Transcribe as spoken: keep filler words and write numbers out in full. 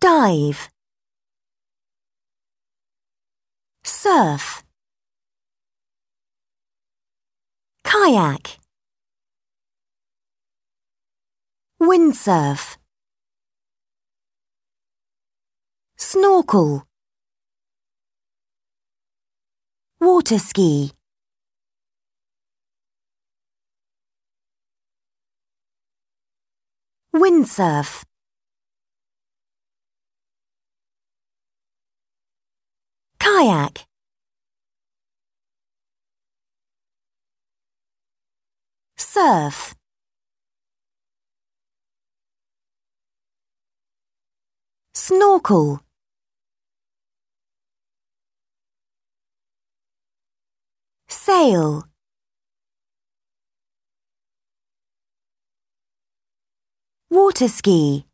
dive, surf, kayak, windsurf, snorkel, water ski, windsurf, kayak, surf, snorkel, sail, water ski.